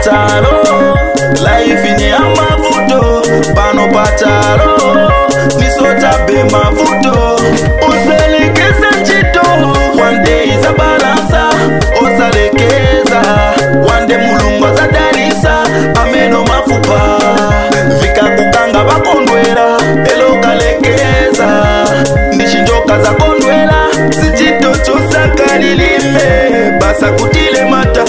patalo, life ni amavuto. Pano patalo, nisota be mavuto. Uselekeza njito, one day is a balance. Osalekeza, one day mulungu azadalisa. Ameno mafupa, vika kukanga bakondwela. Elo kalekeza, nishinjoka za kondwela. Sijito chosa kalilime, basa kutile mata.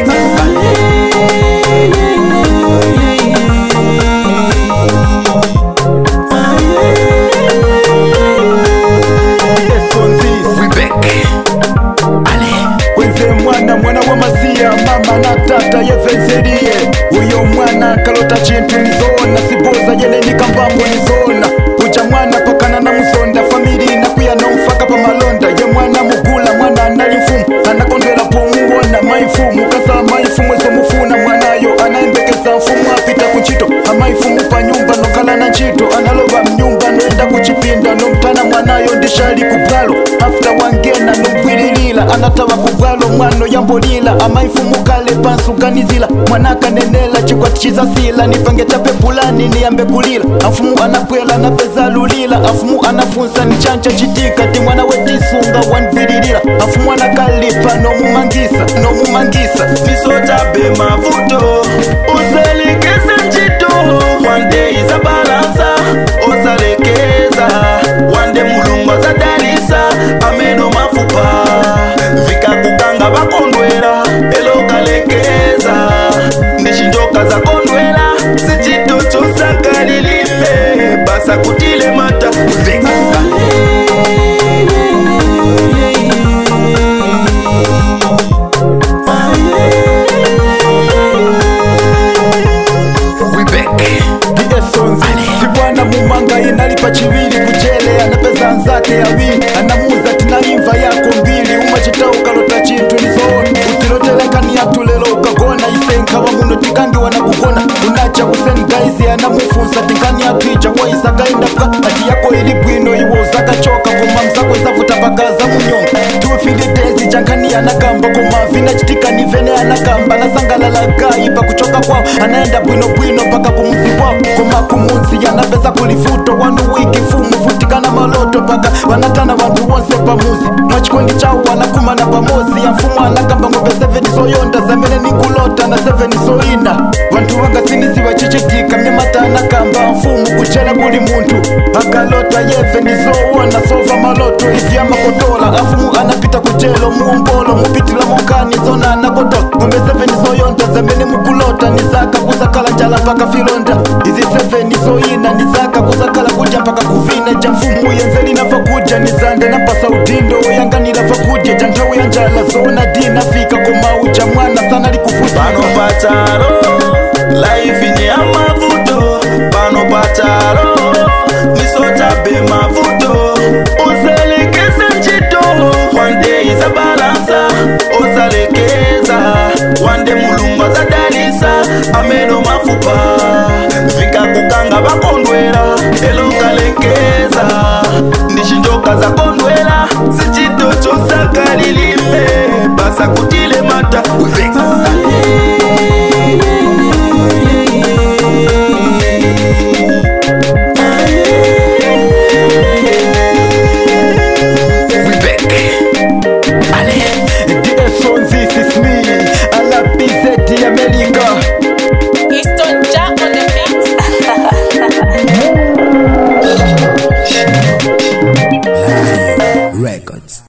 Mwana wa masia mama na tata yevenzerie uyo mwana kalota chintu nizona siboza yene nikambambo nizona uja mwana pakana na musonda famili na kuya na mfaka pa malonda ye mwana mugula mwana anali mfumu anakondela po muona maifumu kasa maifumu ezo mufuna mwanayo anaembekeza mfumu apita kuchito amaifumu pa nyumba nokala na nchito analoba mnyumba noenda kuchipinda nomtana mwanayo ndishali kubwalo after wangena nombwililila anataba kubwalo mwano yambolila amaifumu kale pansuganizila mwanaka nenela chikwatichiza sila nipange chape pulani niyambe kulila afumu anapwela napeza lulila afumu anafunsa ni chancha chitika ti mwana wetisunga wanvililila afumu anakalipa nomumangisa nisota be mavuto uselekeza njito one day is a balance osalekeza one day mulungu azadalisa ameno mafupa vika kukanga bakondwela elo kalekeza nishinjoka za kondwela sijito chosa kalilime basa kutile mata mumanga inalipa chivili kujele anapeza nzake ya wini anamuza tinaimva yako mbili umachita ukalota chintu nizoni utilotelekani yatulelo ukagona isenka wa muno tikandi wanakukona unacha kusengaizi anamufunsa tikani yatwija kwa isakaenda pka ati yako ili bwino iwo uzakachoka kuma msako isafuta pakaza munyonga tuwefilitezi chankani anakamba kuma vina chitika nivene anakamba nasangalalaga ipa kuchoka kwao anaenda bwino paka kumuzi wao kuma kumuzi yanapeza kulifuto wanu wiki fumu futikana maloto paka wanatana wantu wonse pamuzi mwachikondi chao wanakuma na pamozi ya mfumu anakamba ngombe 7 soyonda zamene nikulota na 7 soina wantu wangasiniziwa chichitika mnyamata anakamba mfumu kuchela kuli muntu akalota yeve nizowona sova maloto izi ya makotola afumu anapita kujelo muumbolo mupitila mokani zona anakotola ngombe 7 soyonda zamene mukulota nizaka kusakala njala paka filonda izi 7 soina nizaka kusakala kuja mpaka kuvine ja mfumu yenzeli nafa kuja nizande napasa udindo yanganila fa kuja jantawu ya njala zona dina fika komauja mwana sana likufuta pano patalo life ni amavuto pano patalo nisota be mavuto uselekeza njito one day is a balance osalekeza one day mulungu azadalisa ameno mafupa vika kukanga bakondwela elo kalekeza nishinjoka za kondwela sijito chosa kalilime basa kutile mata